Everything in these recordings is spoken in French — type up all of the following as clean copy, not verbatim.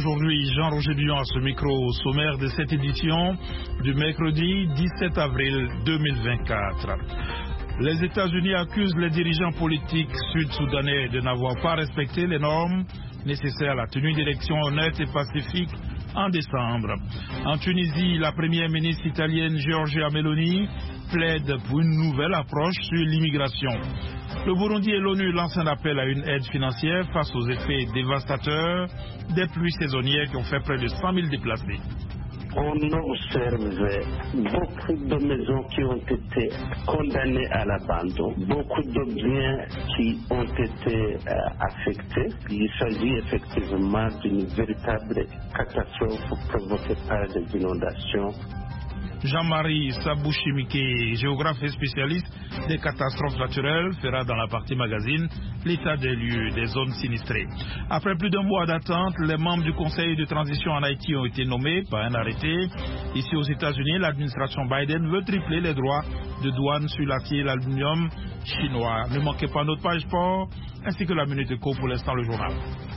aujourd'hui Jean-Roger Duyon à ce micro au sommaire de cette édition du mercredi 17 avril 2024. Les États-Unis accusent les dirigeants politiques sud-soudanais de n'avoir pas respecté les normes nécessaires à la tenue d'élections honnêtes et pacifiques en décembre. En Tunisie, la première ministre italienne Giorgia Meloni plaide pour une nouvelle approche sur l'immigration. Le Burundi et l'ONU lancent un appel à une aide financière face aux effets dévastateurs des pluies saisonnières qui ont fait près de 100 000 déplacés. On observe beaucoup de maisons qui ont été condamnées à l'abandon, beaucoup de biens qui ont été affectés. Il s'agit effectivement d'une véritable catastrophe provoquée par des inondations. Jean-Marie Sabouchimike, géographe et spécialiste des catastrophes naturelles, fera dans la partie magazine l'état des lieux des zones sinistrées. Après plus d'un mois d'attente, les membres du Conseil de transition en Haïti ont été nommés par un arrêté. Ici aux États-Unis, l'administration Biden veut tripler les droits de douane sur l'acier et l'aluminium chinois. Ne manquez pas notre page sport ainsi que la Minute Éco, pour l'instant le journal.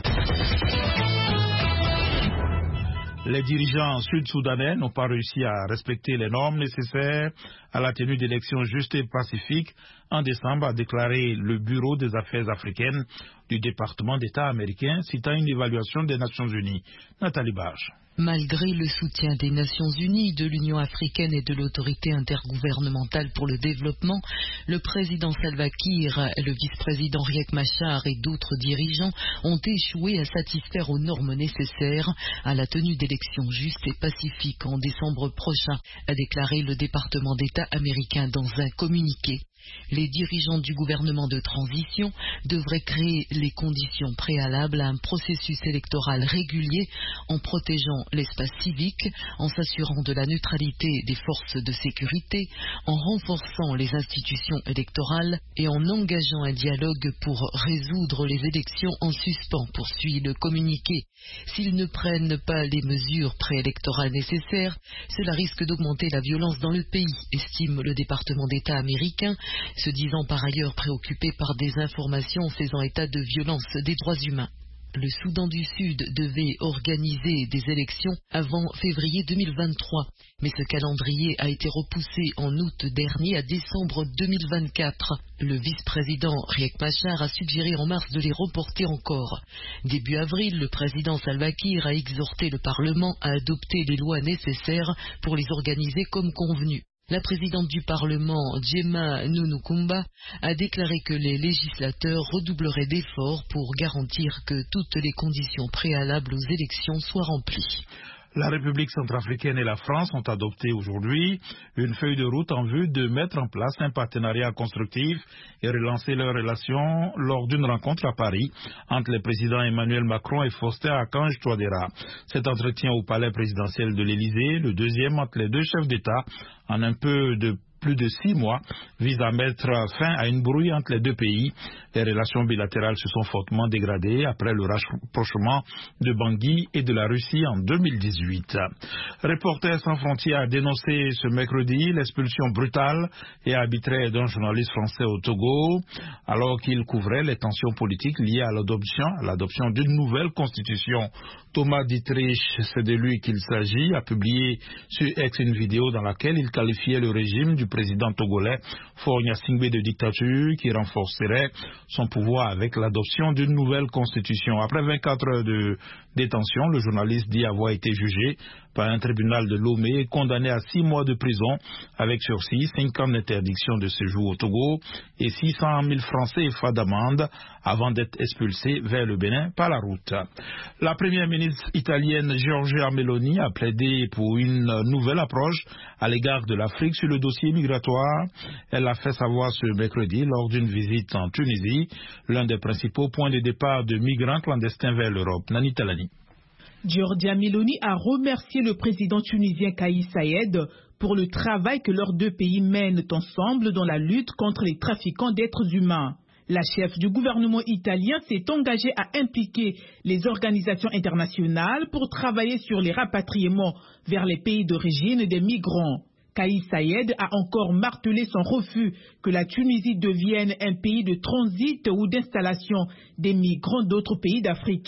Les dirigeants sud-soudanais n'ont pas réussi à respecter les normes nécessaires à la tenue d'élections justes et pacifiques en décembre, a déclaré le Bureau des affaires africaines du département d'État américain, citant une évaluation des Nations Unies. Nathalie Barge. Malgré le soutien des Nations Unies, de l'Union africaine et de l'autorité intergouvernementale pour le développement, le président Salva Kiir, le vice-président Riek Machar et d'autres dirigeants ont échoué à satisfaire aux normes nécessaires à la tenue d'élections justes et pacifiques en décembre prochain, a déclaré le département d'État américain dans un communiqué. Les dirigeants du gouvernement de transition devraient créer les conditions préalables à un processus électoral régulier en protégeant l'espace civique, en s'assurant de la neutralité des forces de sécurité, en renforçant les institutions électorales et en engageant un dialogue pour résoudre les élections en suspens, poursuit le communiqué. S'ils ne prennent pas les mesures préélectorales nécessaires, cela risque d'augmenter la violence dans le pays, estime le département d'État américain, se disant par ailleurs préoccupé par des informations faisant état de violence des droits humains. Le Soudan du Sud devait organiser des élections avant février 2023, mais ce calendrier a été repoussé en août dernier à décembre 2024. Le vice-président Riek Machar a suggéré en mars de les reporter encore. Début avril, le président Salva Kiir a exhorté le Parlement à adopter les lois nécessaires pour les organiser comme convenu. La présidente du Parlement, Djema Nunukumba, a déclaré que les législateurs redoubleraient d'efforts pour garantir que toutes les conditions préalables aux élections soient remplies. La République centrafricaine et la France ont adopté aujourd'hui une feuille de route en vue de mettre en place un partenariat constructif et relancer leurs relations lors d'une rencontre à Paris entre les présidents Emmanuel Macron et Faustin Archange Touadéra. Cet entretien au palais présidentiel de l'Élysée, le deuxième entre les deux chefs d'État en un peu de plus de 6 mois, vise à mettre fin à une brouille entre les deux pays. Les relations bilatérales se sont fortement dégradées après le rapprochement de Bangui et de la Russie en 2018. Reporters sans frontières a dénoncé ce mercredi l'expulsion brutale et arbitraire d'un journaliste français au Togo, alors qu'il couvrait les tensions politiques liées à l'adoption d'une nouvelle constitution. Thomas Dietrich, c'est de lui qu'il s'agit, a publié sur X une vidéo dans laquelle il qualifiait le régime du président togolais Faure Gnassingbé de dictature qui renforcerait son pouvoir avec l'adoption d'une nouvelle constitution. Après 24 heures de détention, le journaliste dit avoir été jugé par un tribunal de Lomé, condamné à 6 mois de prison avec sursis, 5 ans d'interdiction de séjour au Togo et 600 000 francs CFA d'amende avant d'être expulsé vers le Bénin par la route. La première ministre italienne Giorgia Meloni a plaidé pour une nouvelle approche à l'égard de l'Afrique sur le dossier migratoire. Elle l'a fait savoir ce mercredi lors d'une visite en Tunisie, l'un des principaux points de départ de migrants clandestins vers l'Europe. Nani Talani. Giorgia Meloni a remercié le président tunisien Kais Saied pour le travail que leurs deux pays mènent ensemble dans la lutte contre les trafiquants d'êtres humains. La chef du gouvernement italien s'est engagée à impliquer les organisations internationales pour travailler sur les rapatriements vers les pays d'origine des migrants. Kais Saied a encore martelé son refus que la Tunisie devienne un pays de transit ou d'installation des migrants d'autres pays d'Afrique.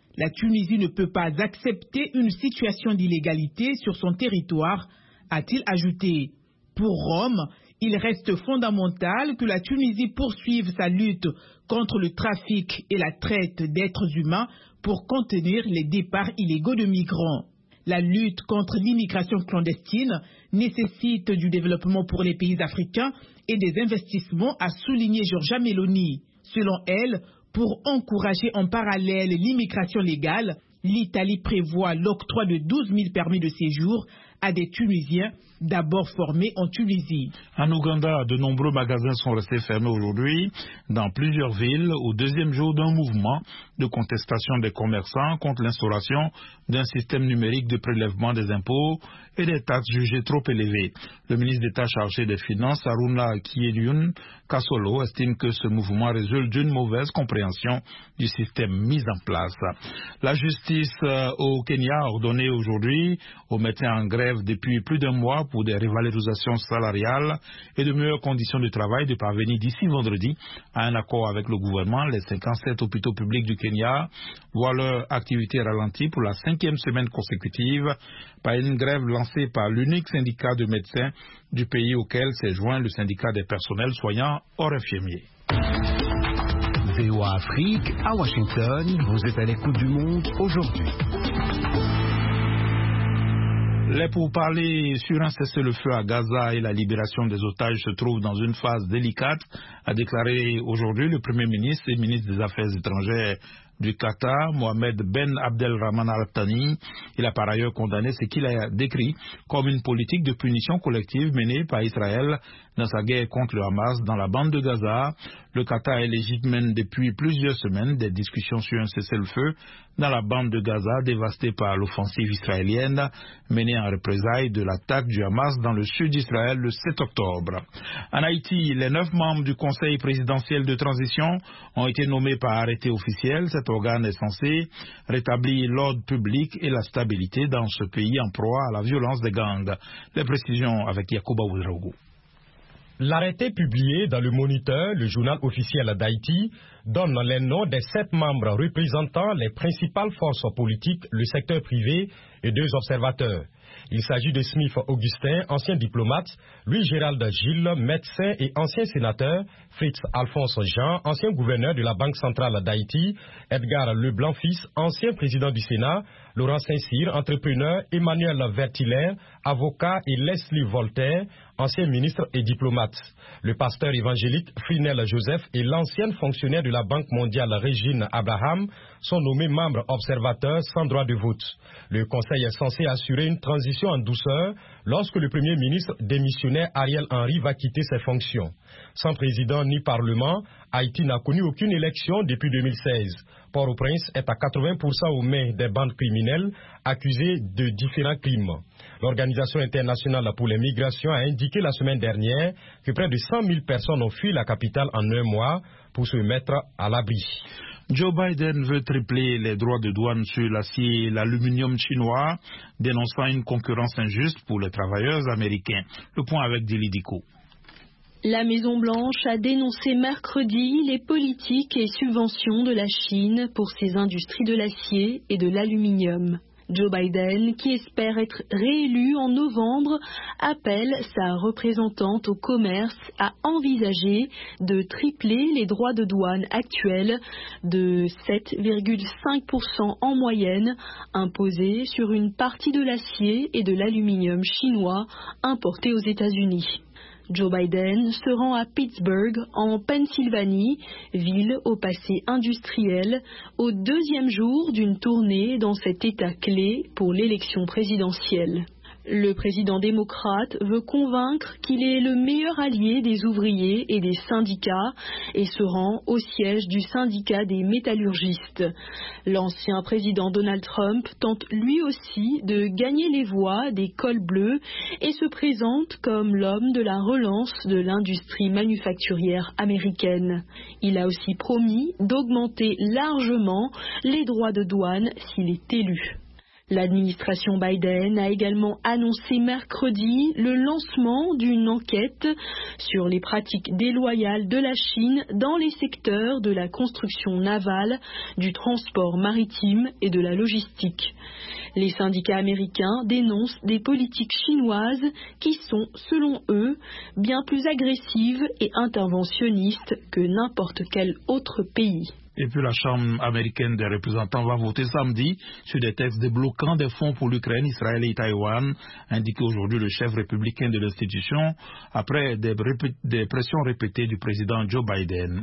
La Tunisie ne peut pas accepter une situation d'illégalité sur son territoire, a-t-il ajouté. Pour Rome, il reste fondamental que la Tunisie poursuive sa lutte contre le trafic et la traite d'êtres humains pour contenir les départs illégaux de migrants. La lutte contre l'immigration clandestine nécessite du développement pour les pays africains et des investissements, a souligné Giorgia Meloni. Selon elle, pour encourager en parallèle l'immigration légale, l'Italie prévoit l'octroi de 12 000 permis de séjour à des Tunisiens d'abord formés en Tunisie. En Ouganda, de nombreux magasins sont restés fermés aujourd'hui dans plusieurs villes au deuxième jour d'un mouvement de contestation des commerçants contre l'instauration d'un système numérique de prélèvement des impôts et des taxes jugées trop élevées. Le ministre d'État chargé des Finances, Haruna Kiedune Kasolo, estime que ce mouvement résulte d'une mauvaise compréhension du système mis en place. La justice au Kenya a ordonné aujourd'hui aux médecins en grève depuis plus d'un mois pour des revalorisations salariales et de meilleures conditions de travail de parvenir d'ici vendredi à un accord avec le gouvernement. Les 57 hôpitaux publics du Kenya voient leur activité ralentie pour la 5e semaine consécutive par une grève lancée par l'unique syndicat de médecins du pays auquel s'est joint le syndicat des personnels soignants hors infirmiers. VOA Afrique, à Washington, vous êtes à l'écoute du monde aujourd'hui. Les pourparlers sur un cessez-le-feu à Gaza et la libération des otages se trouvent dans une phase délicate, a déclaré aujourd'hui le Premier ministre et ministre des Affaires étrangères du Qatar, Mohamed Ben Abdelrahman Al Thani. Il a par ailleurs condamné ce qu'il a décrit comme une politique de punition collective menée par Israël dans sa guerre contre le Hamas dans la bande de Gaza. Le Qatar et l'Égypte mènent depuis plusieurs semaines des discussions sur un cessez-le-feu dans la bande de Gaza dévastée par l'offensive israélienne menée en représailles de l'attaque du Hamas dans le sud d'Israël le 7 octobre. En Haïti, les 9 membres du Conseil présidentiel de transition ont été nommés par arrêté officiel. Cet organe est censé rétablir l'ordre public et la stabilité dans ce pays en proie à la violence des gangs. Les précisions avec Yacouba Ouedraogo. L'arrêté publié dans le Moniteur, le journal officiel d'Haïti, donne les noms des 7 membres représentant les principales forces politiques, le secteur privé et 2 observateurs. Il s'agit de Smith Augustin, ancien diplomate, Louis-Gérald Gilles, médecin et ancien sénateur, Fritz Alphonse Jean, ancien gouverneur de la Banque centrale d'Haïti, Edgar Leblanc-Fils, ancien président du Sénat, Laurent Saint-Cyr, entrepreneur, Emmanuel Vertiller, avocat et Leslie Voltaire, ancien ministre et diplomate. Le pasteur évangélique Frinel Joseph et l'ancienne fonctionnaire de la Banque mondiale Régine Abraham sont nommés membres observateurs sans droit de vote. Le Conseil est censé assurer une transition en douceur lorsque le Premier ministre démissionnaire Ariel Henry va quitter ses fonctions. Sans président ni parlement, Haïti n'a connu aucune élection depuis 2016. Port-au-Prince est à 80% aux mains des bandes criminelles accusées de différents crimes. L'Organisation internationale pour les migrations a indiqué la semaine dernière que près de 100 000 personnes ont fui la capitale en un mois pour se mettre à l'abri. Joe Biden veut tripler les droits de douane sur l'acier et l'aluminium chinois, dénonçant une concurrence injuste pour les travailleurs américains. Le point avec Dili Diko. La Maison-Blanche a dénoncé mercredi les politiques et subventions de la Chine pour ses industries de l'acier et de l'aluminium. Joe Biden, qui espère être réélu en novembre, appelle sa représentante au commerce à envisager de tripler les droits de douane actuels de 7,5% en moyenne imposés sur une partie de l'acier et de l'aluminium chinois importés aux États-Unis. Joe Biden se rend à Pittsburgh, en Pennsylvanie, ville au passé industriel, au 2e jour d'une tournée dans cet État clé pour l'élection présidentielle. Le président démocrate veut convaincre qu'il est le meilleur allié des ouvriers et des syndicats et se rend au siège du syndicat des métallurgistes. L'ancien président Donald Trump tente lui aussi de gagner les voix des cols bleus et se présente comme l'homme de la relance de l'industrie manufacturière américaine. Il a aussi promis d'augmenter largement les droits de douane s'il est élu. L'administration Biden a également annoncé mercredi le lancement d'une enquête sur les pratiques déloyales de la Chine dans les secteurs de la construction navale, du transport maritime et de la logistique. Les syndicats américains dénoncent des politiques chinoises qui sont, selon eux, bien plus agressives et interventionnistes que n'importe quel autre pays. Et puis la Chambre américaine des représentants va voter samedi sur des textes débloquant des fonds pour l'Ukraine, Israël et Taïwan, indiqué aujourd'hui le chef républicain de l'institution, après des pressions répétées du président Joe Biden.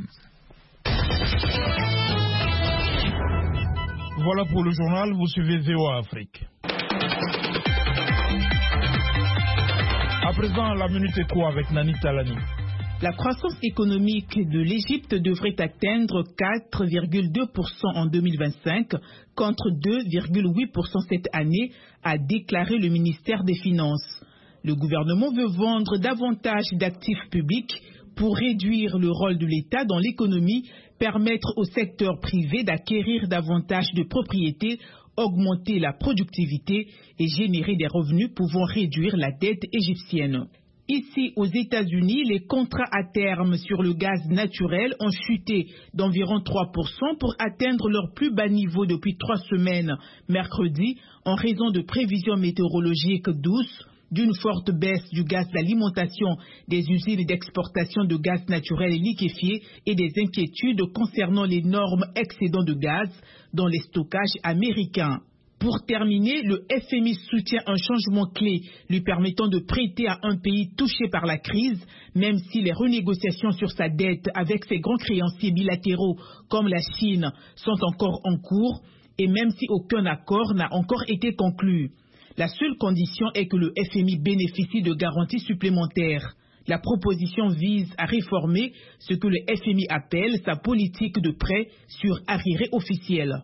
Voilà pour le journal, vous suivez VOA Afrique. À présent, la Minute Éco avec Nani Talani. La croissance économique de l'Égypte devrait atteindre 4,2% en 2025 contre 2,8% cette année, a déclaré le ministère des Finances. Le gouvernement veut vendre davantage d'actifs publics pour réduire le rôle de l'État dans l'économie, permettre au secteur privé d'acquérir davantage de propriétés, augmenter la productivité et générer des revenus pouvant réduire la dette égyptienne. Ici, aux États-Unis, les contrats à terme sur le gaz naturel ont chuté d'environ 3% pour atteindre leur plus bas niveau depuis 3 semaines mercredi en raison de prévisions météorologiques douces, d'une forte baisse du gaz d'alimentation des usines d'exportation de gaz naturel liquéfié et des inquiétudes concernant l'énorme excédent de gaz dans les stockages américains. Pour terminer, le FMI soutient un changement clé lui permettant de prêter à un pays touché par la crise, même si les renégociations sur sa dette avec ses grands créanciers bilatéraux comme la Chine sont encore en cours et même si aucun accord n'a encore été conclu. La seule condition est que le FMI bénéficie de garanties supplémentaires. La proposition vise à réformer ce que le FMI appelle sa politique de prêt sur arriérés officiels.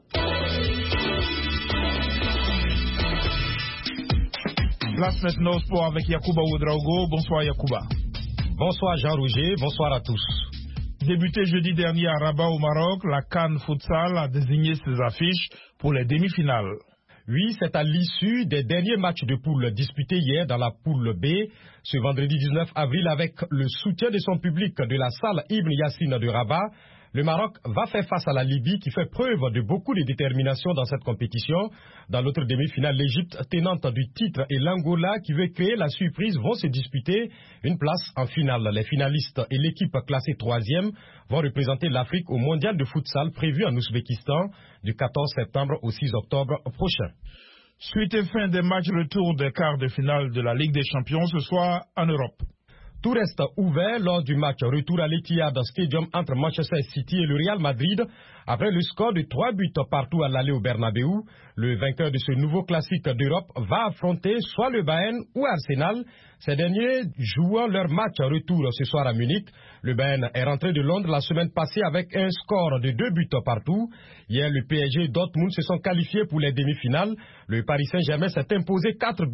Place maintenant au sport avec Yacouba Ouedraogo. Bonsoir Yacouba. Bonsoir Jean-Roger, bonsoir à tous. Débuté jeudi dernier à Rabat au Maroc, la CAN Futsal a désigné ses affiches pour les demi-finales. Oui, c'est à l'issue des derniers matchs de poule disputés hier dans la poule B, ce vendredi 19 avril avec le soutien de son public de la salle Ibn Yassine de Rabat. Le Maroc va faire face à la Libye qui fait preuve de beaucoup de détermination dans cette compétition. Dans l'autre demi-finale, l'Égypte, tenante du titre, et l'Angola qui veut créer la surprise vont se disputer une place en finale. Les finalistes et l'équipe classée 3e vont représenter l'Afrique au mondial de futsal prévu en Ouzbékistan du 14 septembre au 6 octobre prochain. Suite et fin des matchs retour des quarts de finale de la Ligue des Champions ce soir en Europe. Tout reste ouvert lors du match retour à l'Etihad Stadium entre Manchester City et le Real Madrid. Après le score de 3 buts partout à l'aller au Bernabéu, le vainqueur de ce nouveau classique d'Europe va affronter soit le Bayern ou Arsenal. Ces derniers jouent leur match retour ce soir à Munich. Le Bayern est rentré de Londres la semaine passée avec un score de 2 buts partout. Hier, le PSG et Dortmund se sont qualifiés pour les demi-finales. Le Paris Saint-Germain s'est imposé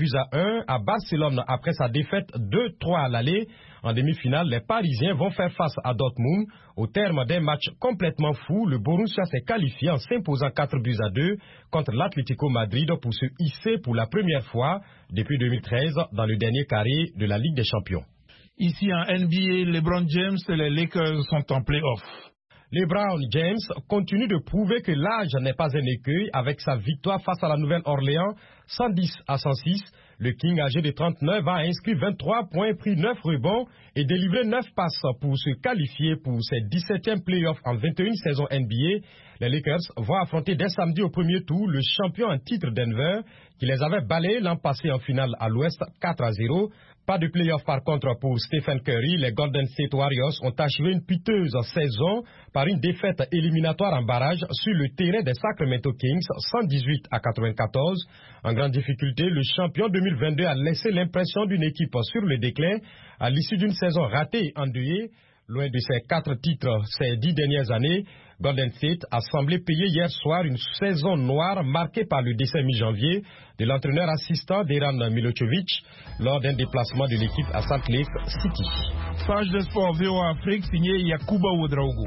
4-1 à Barcelone après sa défaite 2-3 à l'aller. En demi-finale, les Parisiens vont faire face à Dortmund. Au terme d'un match complètement fou, le Borussia s'est qualifié en s'imposant 4-2 contre l'Atlético Madrid pour se hisser pour la première fois depuis 2013 dans le dernier carré de la Ligue des Champions. Ici en NBA, LeBron James et les Lakers sont en play-off. LeBron James continue de prouver que l'âge n'est pas un écueil avec sa victoire face à la Nouvelle-Orléans 110-106. Le King âgé de 39 ans a inscrit 23 points, pris 9 rebonds et délivré 9 passes pour se qualifier pour ses 17e playoffs en 21 saisons NBA. Les Lakers vont affronter dès samedi au premier tour le champion en titre Denver qui les avait balayés l'an passé en finale à l'Ouest 4-0. Pas de playoff par contre pour Stephen Curry. Les Golden State Warriors ont achevé une piteuse saison par une défaite éliminatoire en barrage sur le terrain des Sacramento Kings 118-94. En grande difficulté, le champion 2022 a laissé l'impression d'une équipe sur le déclin à l'issue d'une saison ratée et endeuillée. Loin de ses 4 titres ces 10 dernières années, Golden State a semblé payer hier soir une saison noire marquée par le décès mi-janvier de l'entraîneur assistant Dejan Milojevic lors d'un déplacement de l'équipe à Salt Lake City. Page de sport VOA Afrique signé Yacouba Ouedraogo.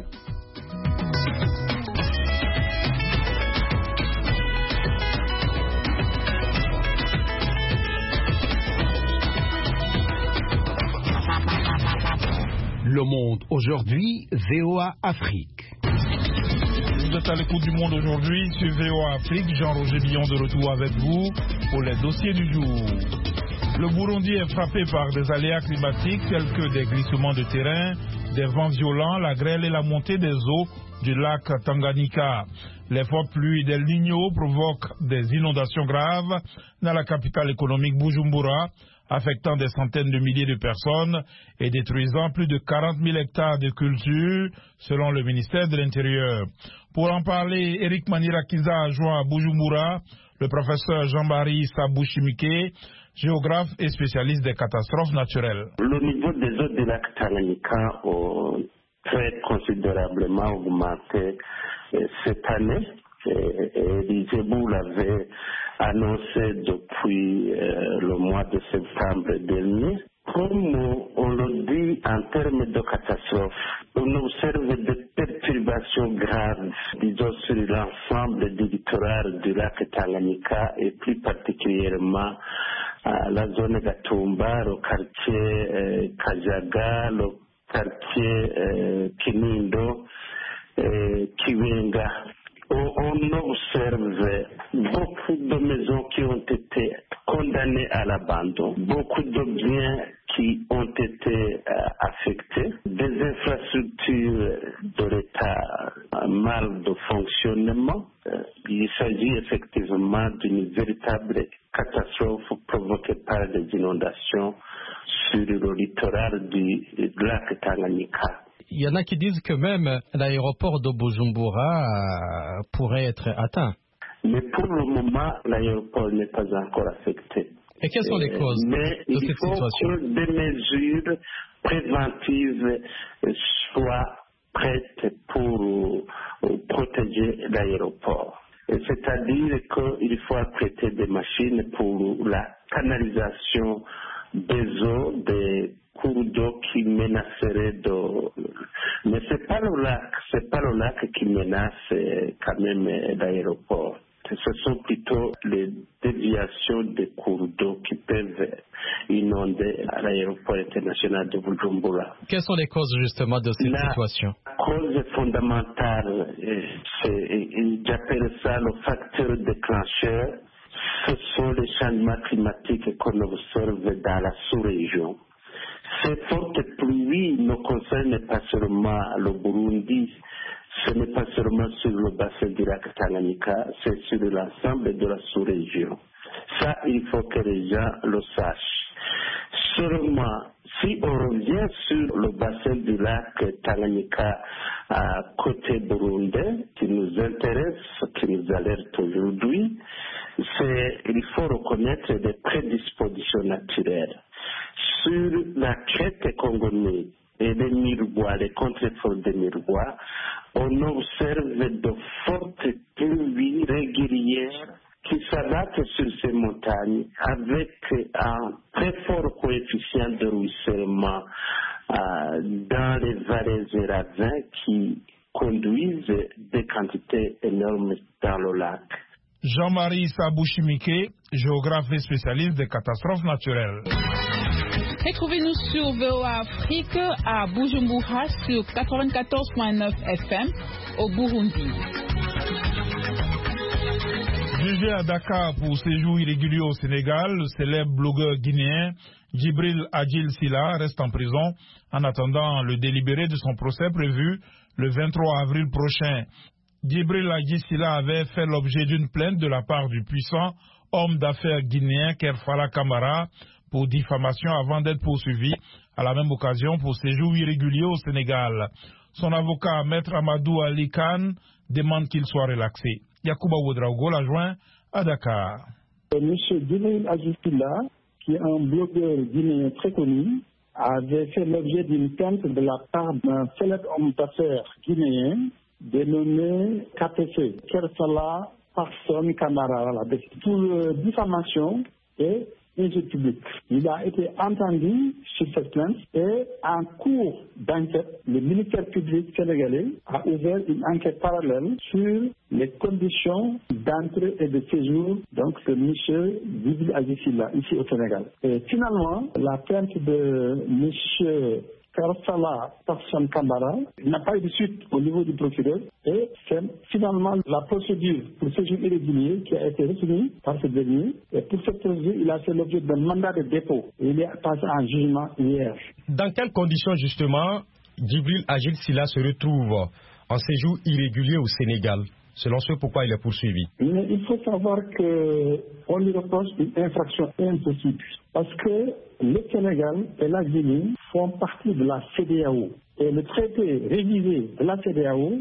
Le Monde aujourd'hui, VOA Afrique. Vous êtes à l'écoute du Monde aujourd'hui sur VOA Afrique. Jean-Roger Billon de retour avec vous pour les dossiers du jour. Le Burundi est frappé par des aléas climatiques tels que des glissements de terrain, des vents violents, la grêle et la montée des eaux du lac Tanganyika. Les fortes pluies d'El Niño provoquent des inondations graves dans la capitale économique Bujumbura, affectant des centaines de milliers de personnes et détruisant plus de 40 000 hectares de culture, selon le ministère de l'Intérieur. Pour en parler, Eric Manirakiza a joint à Bujumbura le professeur Jean-Marie Sabouchimike, géographe et spécialiste des catastrophes naturelles. Le niveau des eaux du lac Tanganyika a très considérablement augmenté cette année. L'ISEBU l'avait annoncé depuis le mois de septembre dernier. Comme on le dit en termes de catastrophe, on observe des perturbations graves, disons, sur l'ensemble du littoral du lac Tanganyika et plus particulièrement la zone Gatumba, le quartier Kajaga, le quartier Kinindo, Kiwenga. On observe beaucoup de maisons qui ont été condamnées à l'abandon, beaucoup de biens qui ont été affectés, des infrastructures de l'État mal de fonctionnement. Il s'agit effectivement d'une véritable catastrophe provoquée par des inondations sur le littoral du lac Tanganyika. Il y en a qui disent que même l'aéroport de Bujumbura pourrait être atteint. Mais pour le moment, l'aéroport n'est pas encore affecté. Et quelles sont les causes de cette situation? Mais il faut que des mesures préventives soient prêtes pour protéger l'aéroport. C'est-à-dire qu'il faut apprêter des machines pour la canalisation des eaux, des cours d'eau qui menaceraient d'eau. Mais c'est pas le lac qui menace quand même l'aéroport. Ce sont plutôt les déviations des cours d'eau qui peuvent inonder l'aéroport international de Bujumbura. Quelles sont les causes justement de cette situation? La cause fondamentale, j'appelle ça le facteur déclencheur. Ce sont les changements climatiques qu'on observe dans la sous-région. Ces fortes pluies ne concernent pas seulement le Burundi, ce n'est pas seulement sur le bassin du lac Tanganyika, c'est sur l'ensemble de la sous-région. Ça, il faut que les gens le sachent. Seulement, si on revient sur le bassin du lac Tanganyika à côté burundais, qui nous intéresse, qui nous alerte aujourd'hui, il faut reconnaître des prédispositions naturelles. Sur la crête congolaise et les miroirs, les contreforts des miroirs, on observe de fortes pluies régulières qui s'abattent sur ces montagnes avec un très fort coefficient de ruissellement dans les vallées et ravins qui conduisent des quantités énormes dans le lac. Jean-Marie Sabouchimike, géographe et spécialiste des catastrophes naturelles. Retrouvez-nous sur VOA Afrique à Bujumbura sur 94.9 FM au Burundi. Jugé à Dakar pour séjour irrégulier au Sénégal, le célèbre blogueur guinéen Djibril Adjil Silla reste en prison en attendant le délibéré de son procès prévu le 23 avril prochain. Djibril Adjil Silla avait fait l'objet d'une plainte de la part du puissant homme d'affaires guinéen Kerfala Kamara pour diffamation avant d'être poursuivi à la même occasion pour séjour irrégulier au Sénégal. Son avocat, Maître Amadou Ali Khan, demande qu'il soit relaxé. Yacouba Ouedraogo l'a joint à Dakar. Monsieur Djibril Adjil Silla, qui est un blogueur guinéen très connu, avait fait l'objet d'une plainte de la part d'un célèbre homme d'affaires guinéen dénommé KPC, Kerfala Parson Kamara, pour diffamation et injure publique. Il a été entendu sur cette plainte et en cours d'enquête, le ministère public sénégalais a ouvert une enquête parallèle sur les conditions d'entrée et de séjour de M. Djibril Adjil Silla ici au Sénégal. Et finalement, la plainte de M. Karsala Passan Kambara. Il n'a pas eu de suite au niveau du procureur et c'est finalement la procédure pour séjour irrégulier qui a été retenue par ce dernier. Et pour cette procédure, il a fait l'objet d'un mandat de dépôt. Et il est passé en jugement hier. Dans quelles conditions justement Djibril Agil Sila se retrouve en séjour irrégulier au Sénégal, selon ce pourquoi il est poursuivi? Mais il faut savoir qu'on lui reproche une infraction impossible. Parce que le Sénégal et la Guinée font partie de la CEDEAO. Et le traité révisé de la CEDEAO,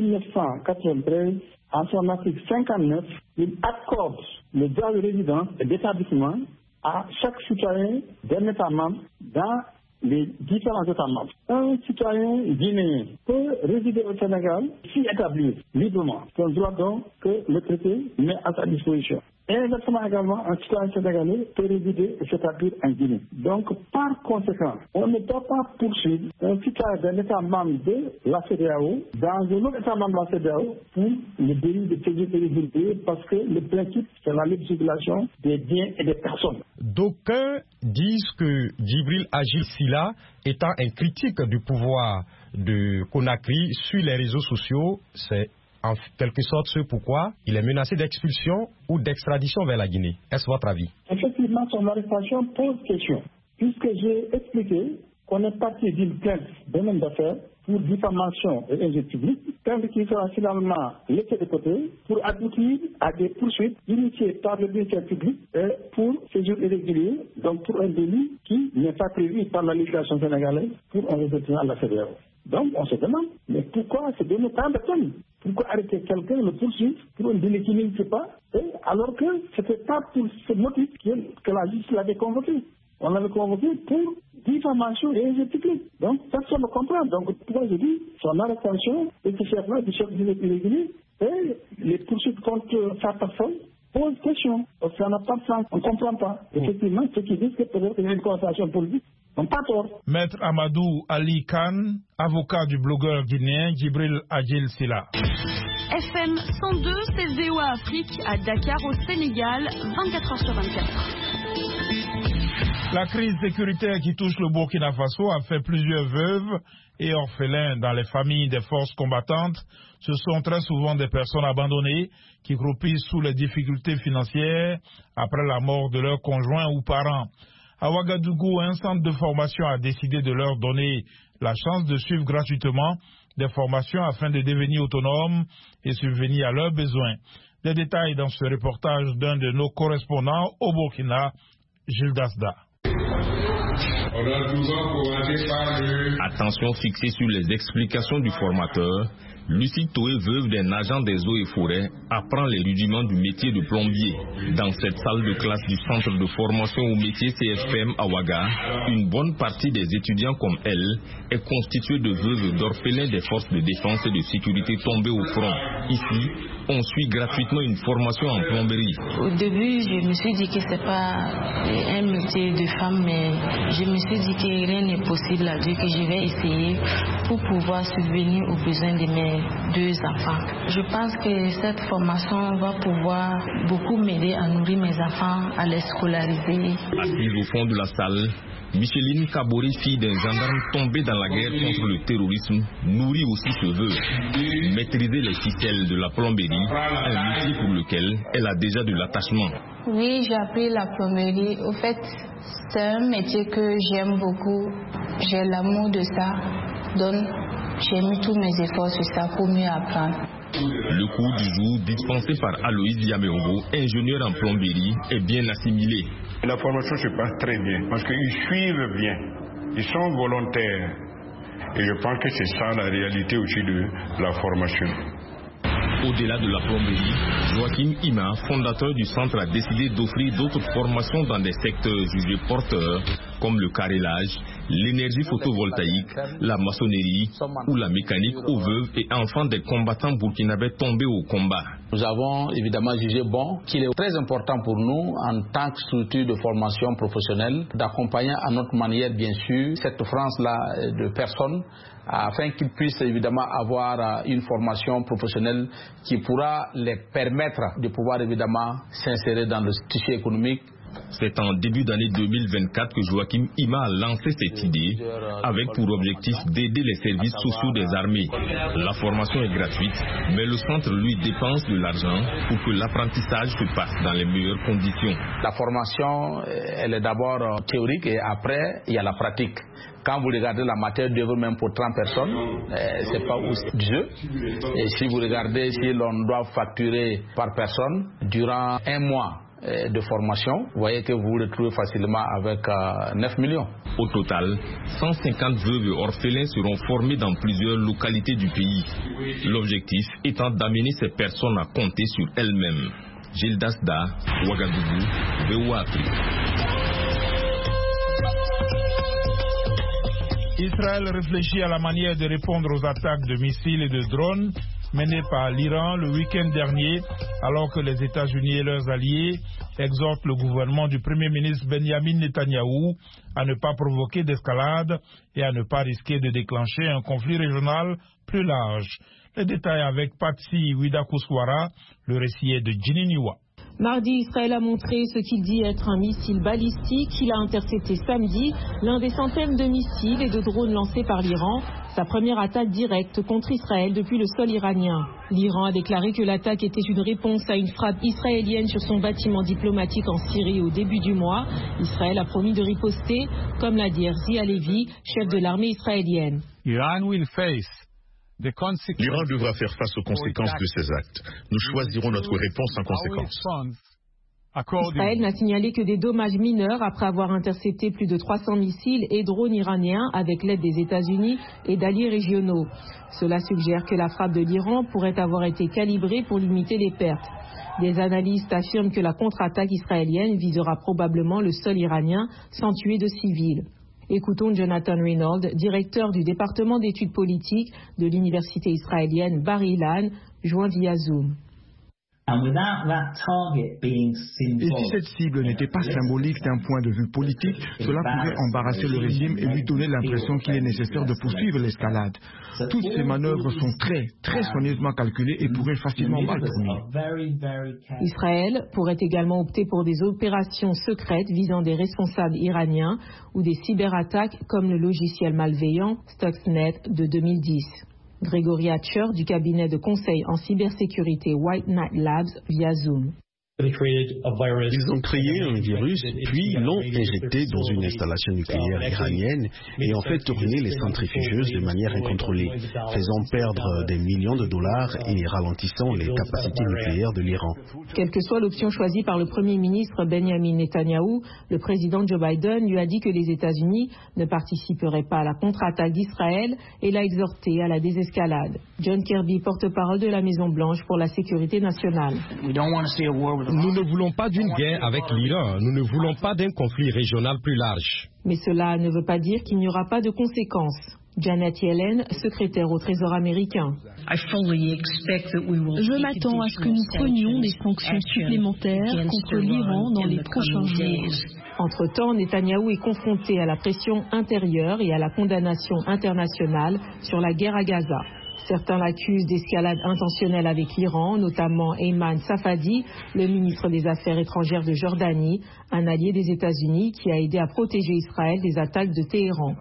1993, en son article 59, il accorde le droit de résidence et d'établissement à chaque citoyen d'un État membre dans les différents États membres. Un citoyen guinéen peut résider au Sénégal s'y établir librement. C'est un droit donc que le traité met à sa disposition. Et exactement également, un citoyen sénégalais peut résider et s'établir en Guinée. Donc, par conséquent, on ne peut pas poursuivre un citoyen d'un État membre de la CEDEAO dans un autre État membre de la CEDEAO pour le délit de séjour irrégulier parce que le principe, c'est la libre circulation des biens et des personnes. D'aucuns disent que Djibril Agil Sila, étant un critique du pouvoir de Conakry sur les réseaux sociaux, c'est en quelque sorte ce pourquoi il est menacé d'expulsion ou d'extradition vers la Guinée. Est-ce votre avis? Effectivement, son arrestation pose question, puisque j'ai expliqué qu'on est parti d'une plainte d'un homme d'affaires pour diffamation et injure publique, plainte qui sera finalement laissée de côté pour aboutir à des poursuites initiées par le ministère public pour séjour irrégulier, donc pour un délit qui n'est pas prévu par la législation sénégalaise pour un ressortissant à la CEDEAO. Donc on se demande, mais pourquoi se donner tant de peine? Pourquoi arrêter quelqu'un, le poursuivre pour un délit qui n'existe pas, alors que ce n'était pas pour ce motif que la justice l'avait convoqué. On l'avait convoqué pour diffamation et injure publique. Donc personne ne comprend. Donc pourquoi je dis, son arrestation et ce chef-là du chef irrégulier et les poursuites contre sa personne posent question. Parce que ça n'a pas de sens. On ne comprend pas. Effectivement, ceux qui disent que peut-être il y a une conversation politique. Maître Amadou Ali Khan, avocat du blogueur guinéen Djibril Agil Sila. FM 102, c'est VOA Afrique à Dakar au Sénégal, 24h/24. La crise sécuritaire qui touche le Burkina Faso a fait plusieurs veuves et orphelins dans les familles des forces combattantes. Ce sont très souvent des personnes abandonnées qui croupissent sous les difficultés financières après la mort de leurs conjoints ou parents. À Ouagadougou, un centre de formation a décidé de leur donner la chance de suivre gratuitement des formations afin de devenir autonomes et subvenir à leurs besoins. Des détails dans ce reportage d'un de nos correspondants au Burkina, Gilles Dasda. Attention fixée sur les explications du formateur. Lucie Toé, veuve d'un agent des eaux et forêts, apprend les rudiments du métier de plombier. Dans cette salle de classe du centre de formation au métier CFM à Ouaga, une bonne partie des étudiants comme elle est constituée de veuves d'orphelins des forces de défense et de sécurité tombées au front. Ici, on suit gratuitement une formation en plomberie. Au début, je me suis dit que c'est pas un métier de femme, mais je me suis dit que rien n'est possible à Dieu, que je vais essayer pour pouvoir subvenir aux besoins de mes 2 enfants. Je pense que cette formation va pouvoir beaucoup m'aider à nourrir mes enfants, à les scolariser. Assise au fond de la salle, Micheline Kabori, fille d'un gendarme tombé dans la guerre contre le terrorisme, nourrit aussi ce vœu. Maîtriser les ficelles de la plomberie, un métier pour lequel elle a déjà de l'attachement. Oui, j'ai appris la plomberie. Au fait, c'est un métier que j'aime beaucoup. J'ai l'amour de ça. Donc, j'ai mis tous mes efforts sur ça pour mieux apprendre. Le cours du jour, dispensé par Aloïse Yameongo, ingénieur en plomberie, est bien assimilé. La formation se passe très bien parce qu'ils suivent bien, ils sont volontaires. Et je pense que c'est ça la réalité aussi de la formation. Au-delà de la plomberie, Joachim Ima, fondateur du centre, a décidé d'offrir d'autres formations dans des secteurs jugés porteurs, comme le carrelage, l'énergie photovoltaïque, la maçonnerie ou la mécanique aux veuves et enfants des combattants burkinabés tombés au combat. Nous avons évidemment jugé bon qu'il est très important pour nous, en tant que structure de formation professionnelle, d'accompagner à notre manière, bien sûr, cette France-là de personnes, afin qu'ils puissent évidemment avoir une formation professionnelle qui pourra les permettre de pouvoir évidemment s'insérer dans le tissu économique C'est en début d'année 2024 que Joachim Ima a lancé cette idée avec pour objectif d'aider les services sociaux des armées. La formation est gratuite, mais le centre lui dépense de l'argent pour que l'apprentissage se passe dans les meilleures conditions. La formation, elle est d'abord théorique et après, il y a la pratique. Quand vous regardez la matière d'œuvre même pour 30 personnes, c'est pas aussi du jeu. Et si vous regardez si l'on doit facturer par personne durant 1 mois de formation, vous voyez que vous vous retrouvez facilement avec 9 millions. Au total, 150 veuves et orphelins seront formés dans plusieurs localités du pays. L'objectif étant d'amener ces personnes à compter sur elles-mêmes. Gilles Dasda, Ouagadougou, VOA Afrique. Israël réfléchit à la manière de répondre aux attaques de missiles et de drones menées par l'Iran le week-end dernier, alors que les États-Unis et leurs alliés exhortent le gouvernement du Premier ministre Benjamin Netanyahou à ne pas provoquer d'escalade et à ne pas risquer de déclencher un conflit régional plus large. Les détails avec Patsy Widakuswara, le récit est de Ginny Niwa. Mardi, Israël a montré ce qu'il dit être un missile balistique. Il a intercepté samedi l'un des centaines de missiles et de drones lancés par l'Iran, sa première attaque directe contre Israël depuis le sol iranien. L'Iran a déclaré que l'attaque était une réponse à une frappe israélienne sur son bâtiment diplomatique en Syrie au début du mois. Israël a promis de riposter, comme l'a dit Herzi Halevi, chef de l'armée israélienne. L'Iran devra faire face aux conséquences de ces actes. Nous choisirons notre réponse en conséquence. Israël n'a signalé que des dommages mineurs après avoir intercepté plus de 300 missiles et drones iraniens avec l'aide des États-Unis et d'alliés régionaux. Cela suggère que la frappe de l'Iran pourrait avoir été calibrée pour limiter les pertes. Des analystes affirment que la contre-attaque israélienne visera probablement le sol iranien sans tuer de civils. Écoutons Jonathan Reynolds, directeur du département d'études politiques de l'université israélienne Bar-Ilan, joint via Zoom. Et si cette cible n'était pas symbolique d'un point de vue politique, cela pourrait embarrasser le régime et lui donner l'impression qu'il est nécessaire de poursuivre l'escalade. Toutes ces manœuvres sont très soigneusement calculées et pourraient facilement mal tourner. Israël pourrait également opter pour des opérations secrètes visant des responsables iraniens ou des cyberattaques comme le logiciel malveillant Stuxnet de 2010. Grégory Hatcher du cabinet de conseil en cybersécurité White Knight Labs via Zoom. Ils ont créé un virus, puis l'ont injecté dans une installation nucléaire iranienne et ont fait tourner les centrifugeuses de manière incontrôlée, faisant perdre des millions de dollars et ralentissant les capacités nucléaires de l'Iran. Quelle que soit l'option choisie par le Premier ministre Benjamin Netanyahou, le président Joe Biden lui a dit que les États-Unis ne participeraient pas à la contre-attaque d'Israël et l'a exhorté à la désescalade. John Kirby, porte-parole de la Maison-Blanche pour la sécurité nationale. Nous ne voulons pas d'une guerre avec l'Iran, nous ne voulons pas d'un conflit régional plus large. Mais cela ne veut pas dire qu'il n'y aura pas de conséquences. Janet Yellen, secrétaire au Trésor américain. Je m'attends à ce que nous prenions des sanctions supplémentaires contre l'Iran dans les prochains jours. Entre-temps, Netanyahou est confronté à la pression intérieure et à la condamnation internationale sur la guerre à Gaza. Certains l'accusent d'escalade intentionnelle avec l'Iran, notamment Ayman Safadi, le ministre des Affaires étrangères de Jordanie, un allié des États-Unis qui a aidé à protéger Israël des attaques de Téhéran.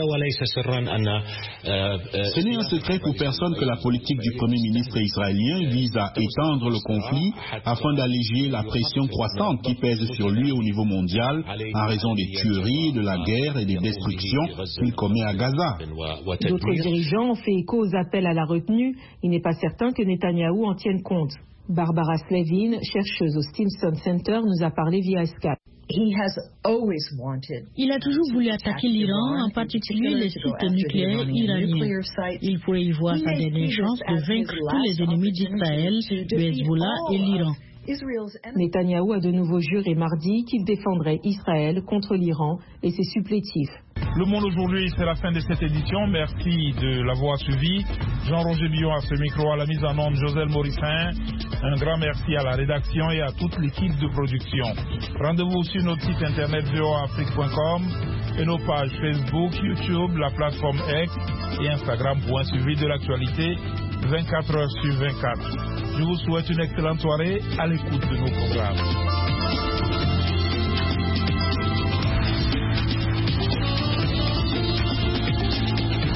Ce n'est un secret pour personne que la politique du Premier ministre israélien vise à étendre le conflit afin d'alléger la pression croissante qui pèse sur lui au niveau mondial en raison des tueries, de la guerre et des destructions qu'il commet à Gaza. D'autres dirigeants ont fait écho aux appels à la retenue. Il n'est pas certain que Netanyahou en tienne compte. Barbara Slevin, chercheuse au Stimson Center, nous a parlé via Skype. Il a toujours voulu attaquer l'Iran, en particulier les sites nucléaires iraniens. Il pourrait y voir sa dernière chance de vaincre tous les ennemis d'Israël, le Hezbollah et l'Iran. Netanyahou a de nouveau juré mardi qu'il défendrait Israël contre l'Iran et ses supplétifs. Le Monde aujourd'hui, c'est la fin de cette édition. Merci de l'avoir suivi. Jean-Roger Billon à ce micro, à la mise en onde, Joselle Morissin. Un grand merci à la rédaction et à toute l'équipe de production. Rendez-vous sur notre site internet voaafrique.com et nos pages Facebook, YouTube, la plateforme X et Instagram pour un suivi de l'actualité 24 heures sur 24. Je vous souhaite une excellente soirée à l'écoute de nos programmes.